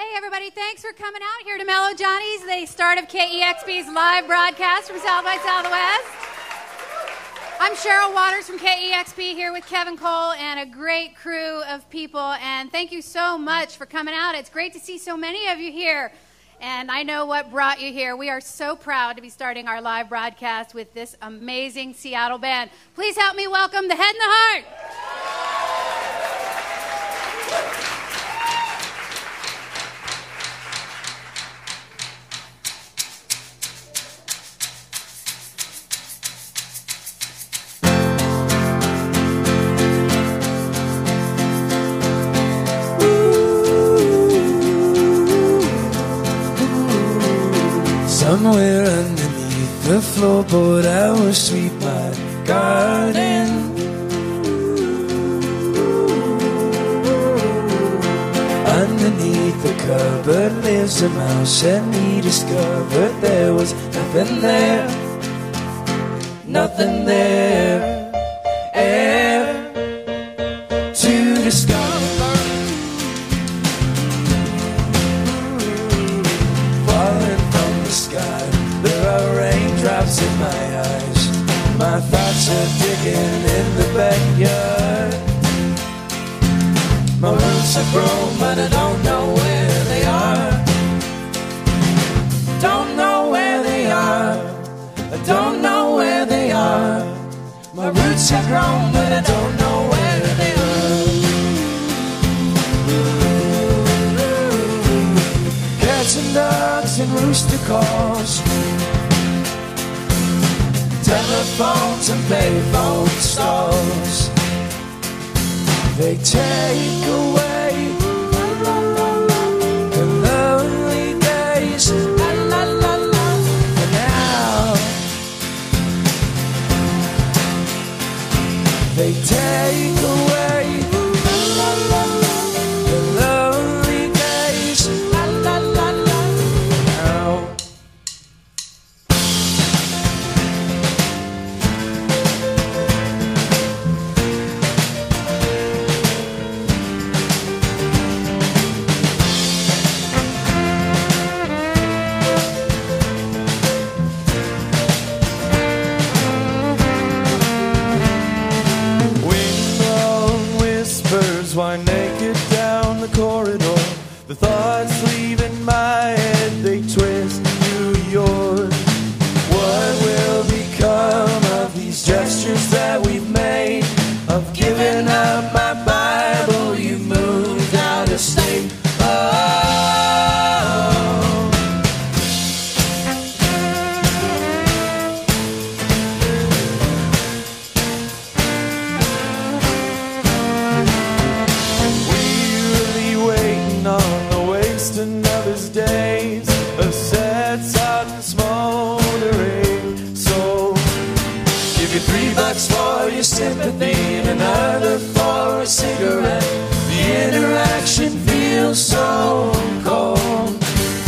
everybody. Thanks for coming out here to Mellow Johnny's, the start of KEXP's live broadcast from South by Southwest. I'm Cheryl Waters from KEXP here with Kevin Cole and a great crew of people. And thank you so much for coming out. It's great to see so many of you here. And I know what brought you here. We are so proud to be starting our live broadcast with this amazing Seattle band. Please help me welcome the Head and the Heart. Somewhere underneath the floorboard I will sweep my garden. Underneath the cupboard lives a mouse, and he discovered there was nothing there. Nothing there to discover. Raindrops in my eyes, my thoughts are digging in the backyard. My roots have grown, but I don't know where they are. Don't know where they are. I don't know where they are. My roots have grown, but I don't know where they are. Cats and dogs and rooster calls, telephones and payphone stalls, they take away the lonely days. And now they take away the lonely days. Now why naked down the corridor, the thoughts leaving my head, they twist to yours. What will become of these gestures that we've made, of giving up my Bible? You moved out of state. Days, a sad, hot and smoldering soul. Give you $3 for your sympathy and another for a cigarette. The interaction feels so cold.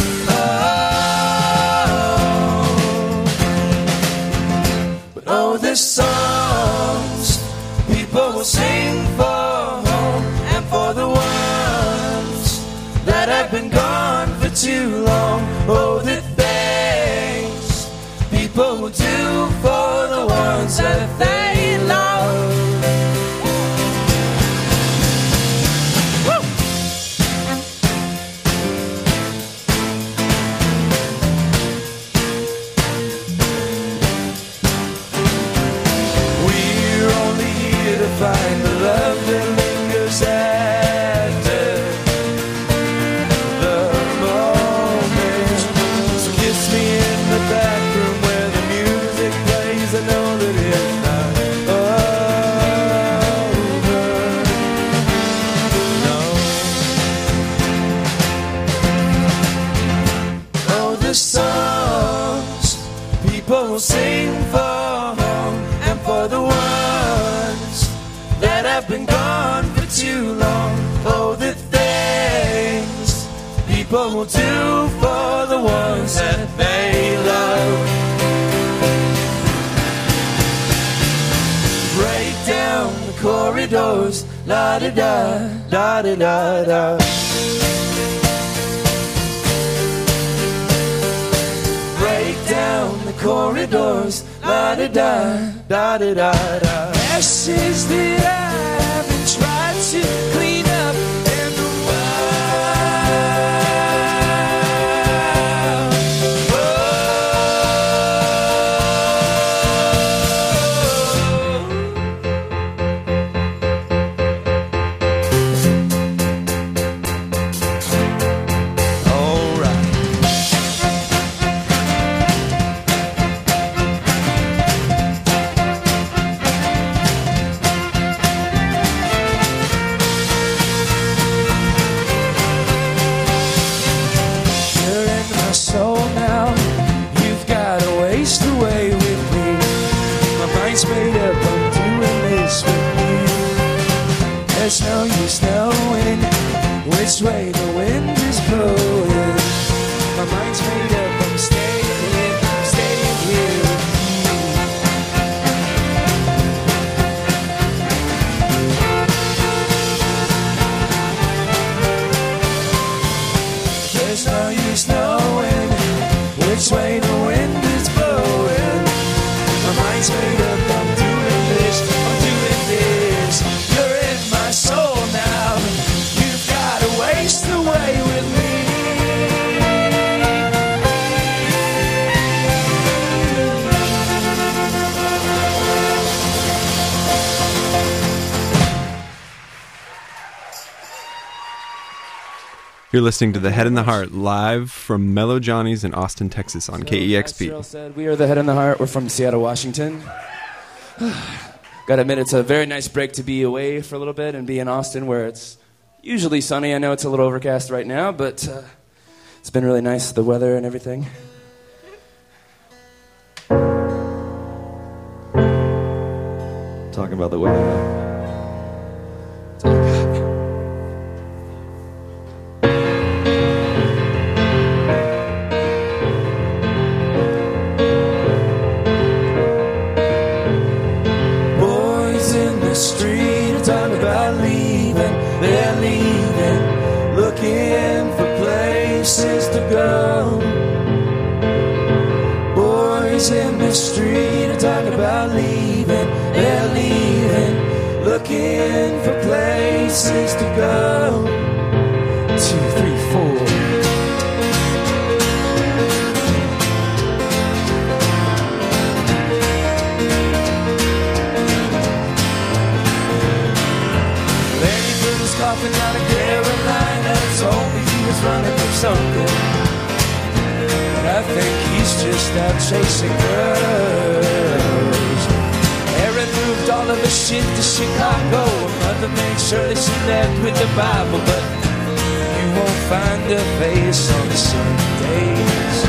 But oh, there's songs people will sing for home and for the ones that have been gone for too long. Oh, the things people will do for the ones that they love. Woo! We're only here to find the love that lingers after the moment. So kiss me in the back room where the music plays. I know that it's not over. No. Oh, the songs people will sing for home and for the ones that have been gone for too long. Oh, the things people will do for the ones that they love. Break down the corridors, la-da-da, da-da-da-da. corridors, la-da-da, da-da-da-da. Messes that I haven't tried to clean up in a while. There's no use knowing which way the wind is blowing. My mind's made up, I'm staying here with you. There's no use knowing which way the wind is blowing. My mind's made up, I'm doing this, I'm doing this. You're in my soul now, you've got to waste away with me. You're listening to The Head and the Heart live from Mellow Johnny's in Austin, Texas on KEXP. As said, we are The Head and the Heart. We're from Seattle, Washington. Gotta admit, it's a very nice break to be away for a little bit and be in Austin where it's usually sunny. I know it's a little overcast right now, but it's been really nice, the weather and everything. Talking about the weather. Street are talking about leaving, they're leaving, looking for places to go. Boys in the street are talking about leaving, they're leaving, looking for places to go. 2, 3, 4. Coughing out of Carolina, told me he was running from something. But I think he's just out chasing girls. Aaron moved all of her shit to Chicago. Mother made sure that she left with the Bible, but you won't find her face on Sundays.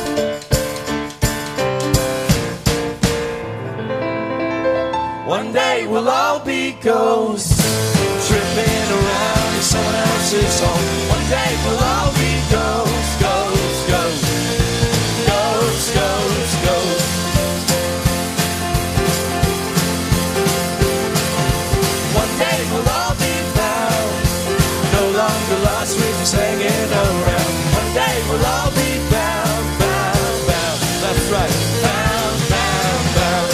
One day day we'll all be ghosts, tripping around in someone else's home. One day we'll all be ghosts, ghosts, ghosts, ghosts, ghosts, ghosts. One day we'll all be found, no longer lost, we're just hanging around. One day we'll all be bound, bound, bound. That's right, bound, bound, bound.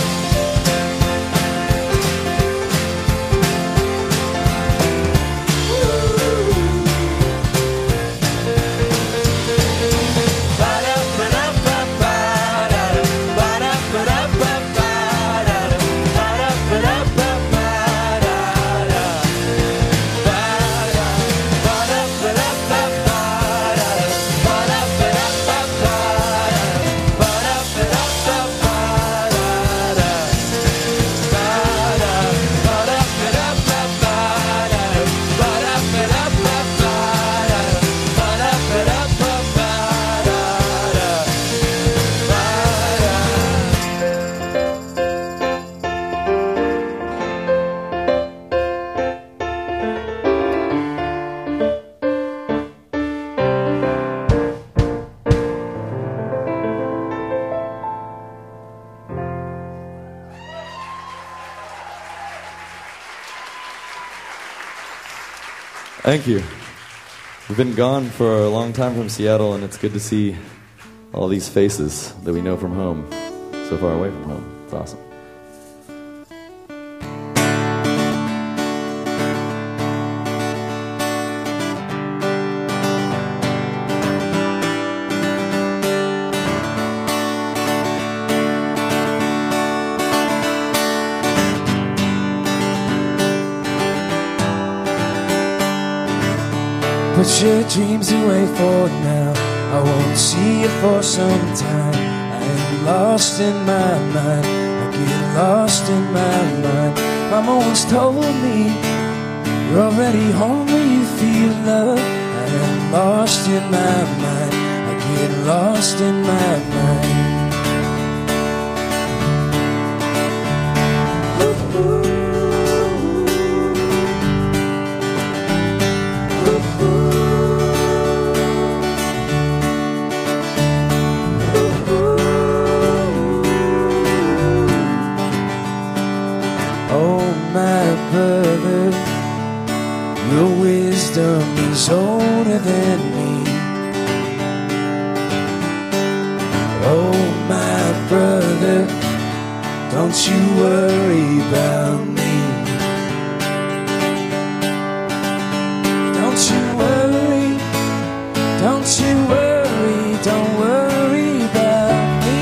Thank you. We've been gone for a long time from Seattle, and it's good to see all these faces that we know from home, so far away from home. It's awesome. Put your dreams away for now. I won't see you for some time. I am lost in my mind. I get lost in my mind. Mama once told me you're already home when you feel love. I am lost in my mind. I get lost in my mind. Brother, your wisdom is older than me. Oh, my brother, don't you worry about me. Don't you worry, don't you worry, don't worry about me.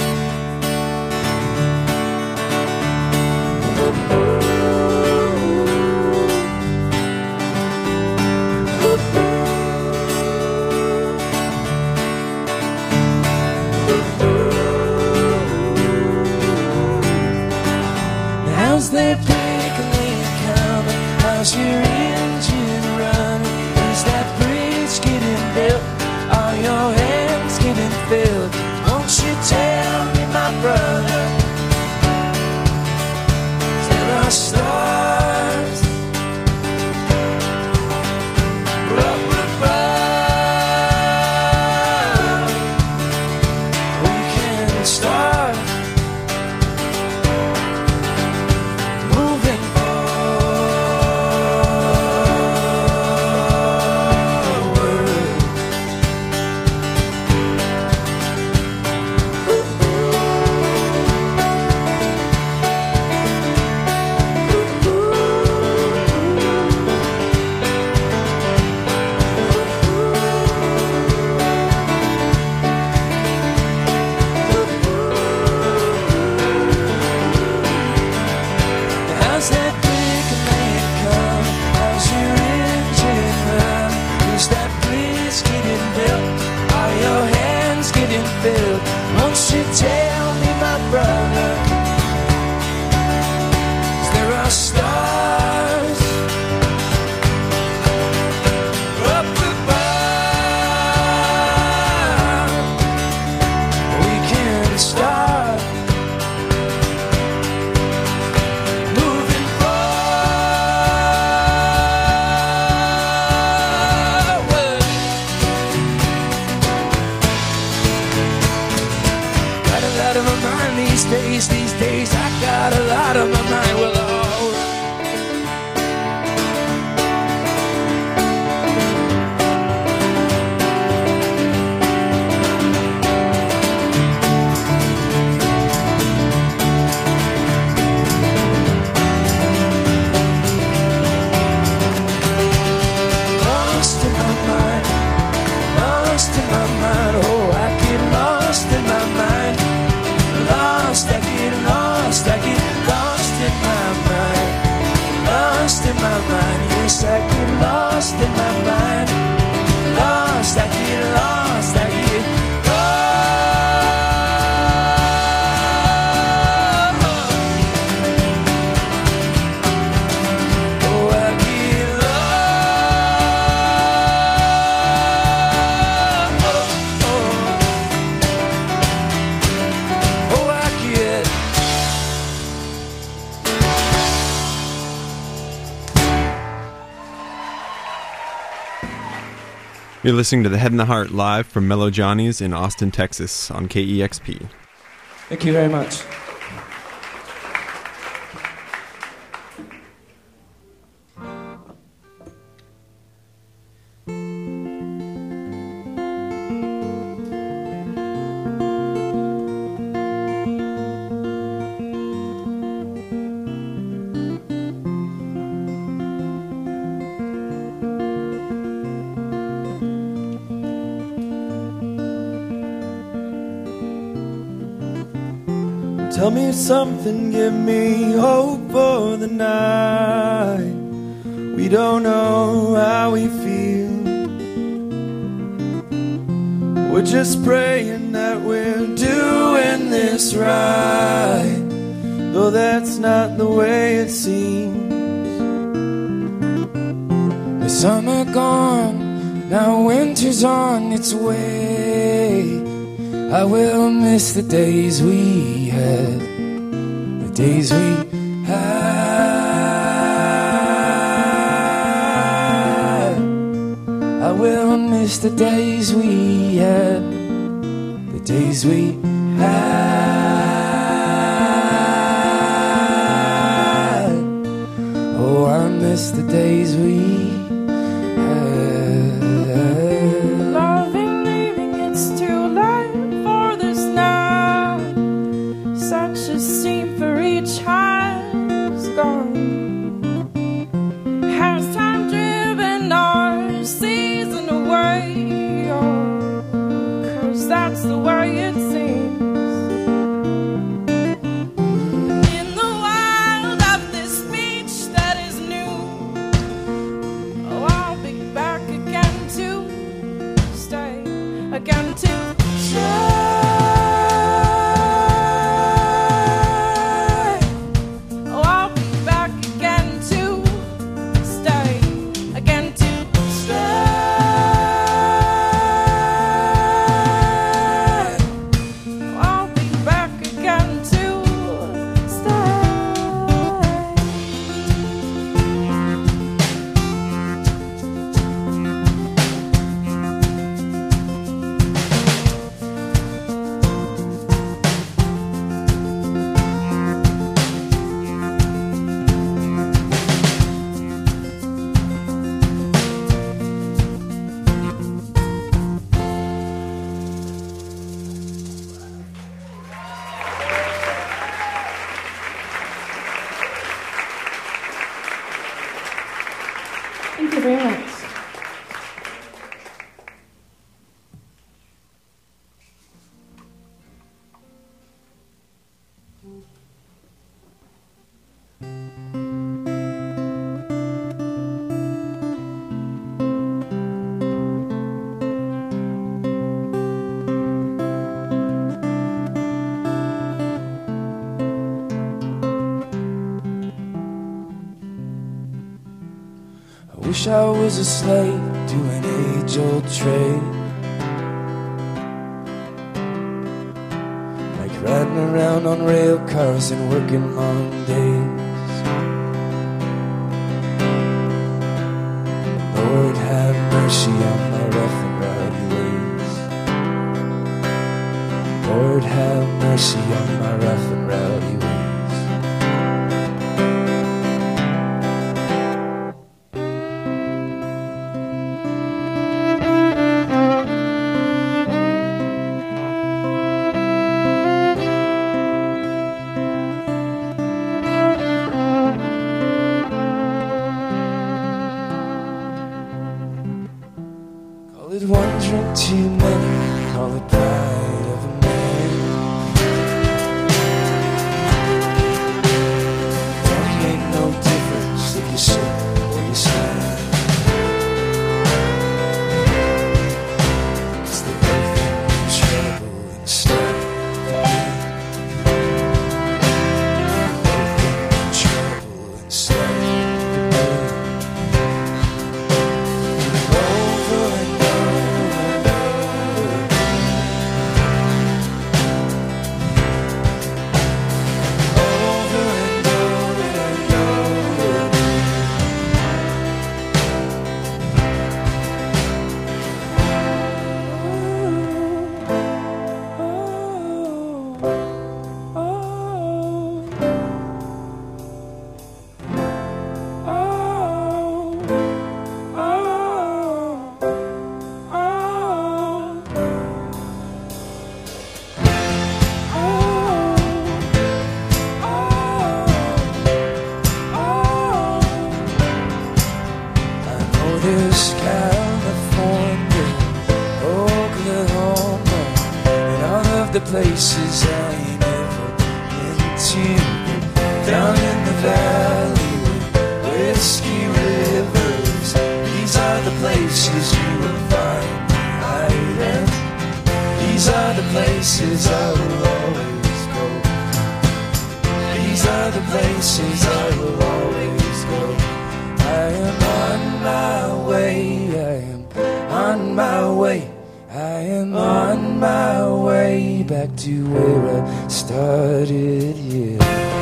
How's that pickling coming? How's your engine running? Is that bridge getting built? Are your hands getting filled? Won't you tell me, my brother? There are stars up above. We can start moving start moving. lot on my mind these days. I got a lot on my mind. Well, alright. Yes, I get lost in my mind. Lost, I get lost, I get lost. Oh, I get lost. Oh, I get. You're listening to The Head and the Heart live from Mellow Johnny's in Austin, Texas on KEXP. Thank you very much. Tell me something, give me hope for the night. We don't know how we feel. We're just praying that we're doing this right, though that's not the way it seems. The summer gone, now winter's on its way. I will miss the days we had, the days we had. I will miss the days we had, the days we had. Oh, I miss the days we had. Loving, leaving, it's too late for this now. Such a scene for each has gone. Has time driven our season away? Oh, 'cause that's the way it seems. In the wild of this beach that is new, oh, I'll be back again to stay, again to stay. Oh, I'll be back again to stay, again to stay. Oh, I'll be back again to stay. Thank you very much. I wish I was a slave to an age-old trade, like riding around on rail cars and working long days. Lord, have mercy on my rough and rowdy ways. Lord, have mercy mercy on my rough and rowdy ways. Call it one drink too many, call it pride of a man. Don't make no difference if you sit or you stand. It's the earth in trouble instead. Earth in trouble instead. There's California, Oklahoma, and all of the places I ain't ever been to. Down in the valley with whiskey rivers, these are the places you will find me hiding. These are the places I will always go. These are the places I will always go. I am on my way, I am on my way, I am on my way back to where I started, yeah.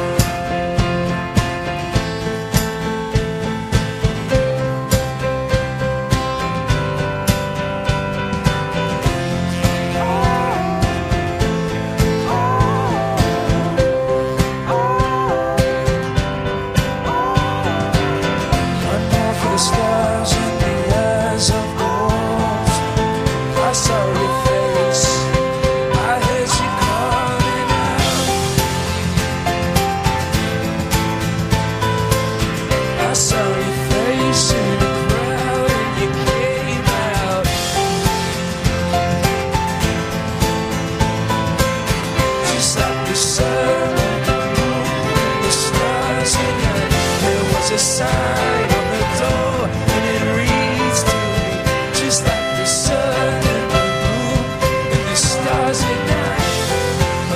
A sign on the door and it reads to me just like the sun and the moon and the stars at night. Oh,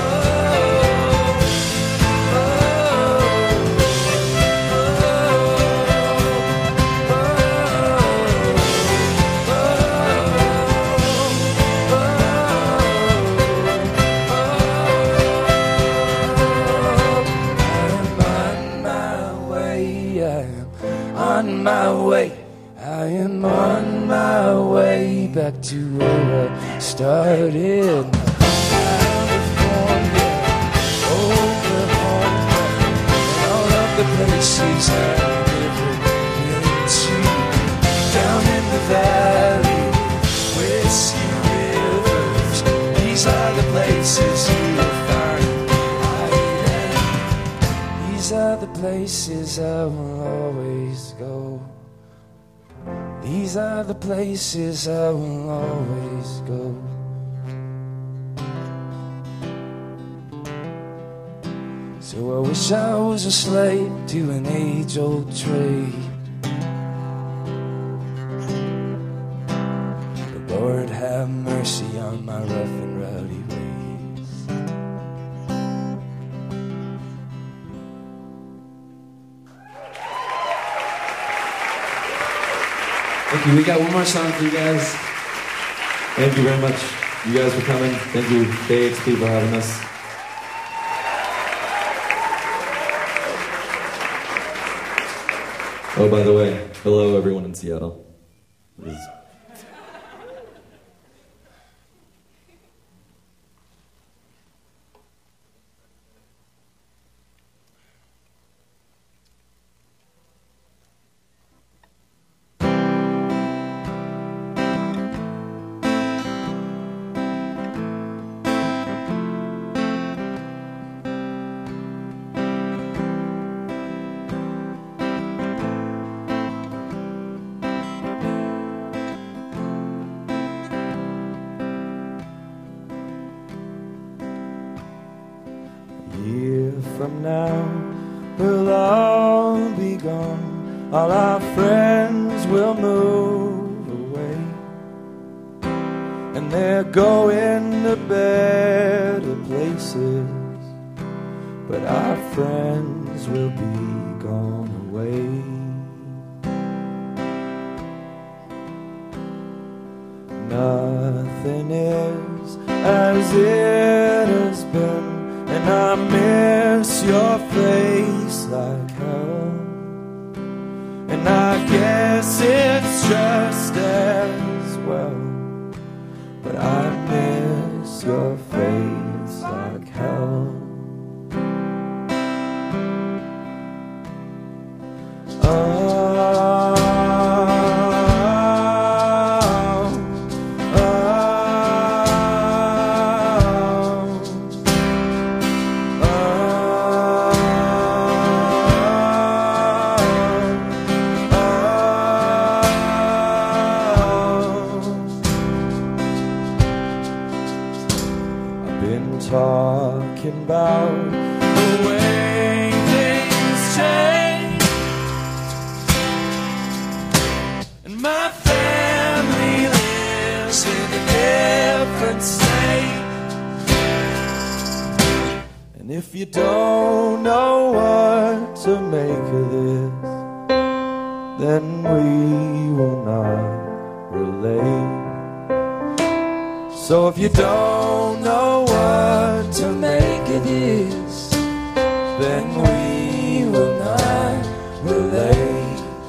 oh, on my way, I am on my way back to where I started. California, Oklahoma, and all of the places I've never been to. Down in the valley, whiskey rivers, these are the places you will find hiding. These are the places I will always go. These are the places I will always go. So I wish I was a slave to an age-old trade. But Lord have mercy on my rough and rowdy ways. Thank you. We got one more song for you guys. Thank you very much, you guys, for coming. Thank you, KEXP, for having us. Oh, by the way, hello, everyone in Seattle. from now, we'll all be gone. All our friends will move away, and they're going to better places, but our friends will be gone away. Nothing is as it has been, and I miss your face like hell. And I guess it's just as well, but I miss your face like hell. Talking about the way things change, and my family lives in a different state. And if you don't know what to make of this, then we will not relate. So if you don't know what to make of this, then we will not relate.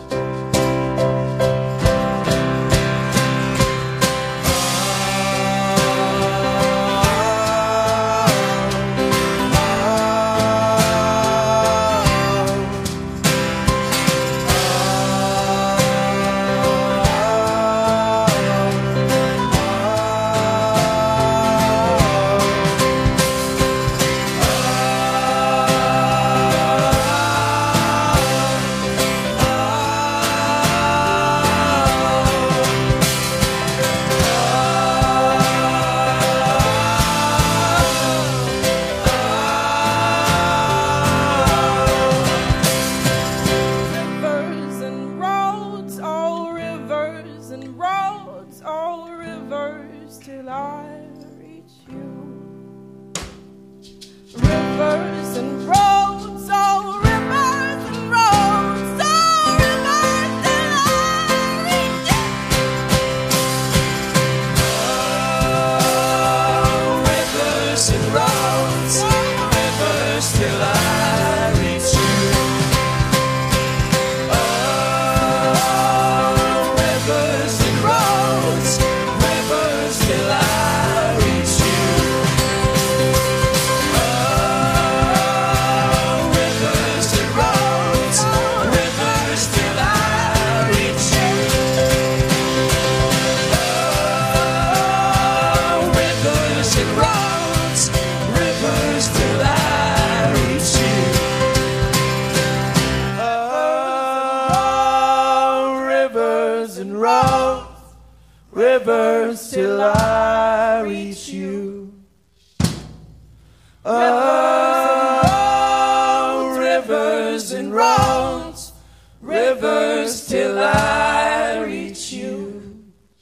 Rivers till I reach you. Oh, rivers and roads, rivers till I reach you.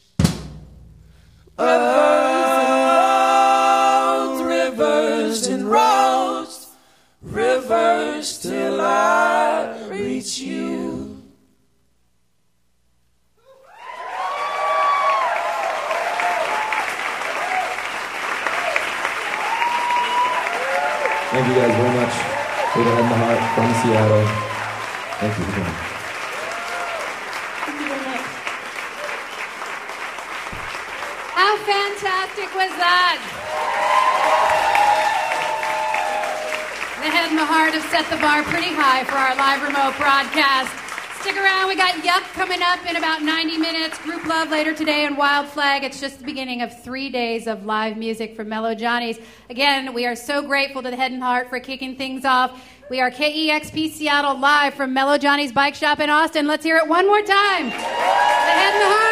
Oh, rivers and roads, rivers till I reach you. Thank you guys very much for the Head in the Heart from Seattle. Thank you for coming. Thank you very much. How fantastic was that? The Head in the Heart have set the bar pretty high for our live remote broadcast. Stick around. We got Yuck coming up in about 90 minutes. Group Love later today, and Wild Flag. It's just the beginning of 3 days of live music from Mellow Johnny's. Again, we are so grateful to the Head and Heart for kicking things off. We are KEXP Seattle live from Mellow Johnny's Bike Shop in Austin. Let's hear it one more time. The Head and the Heart.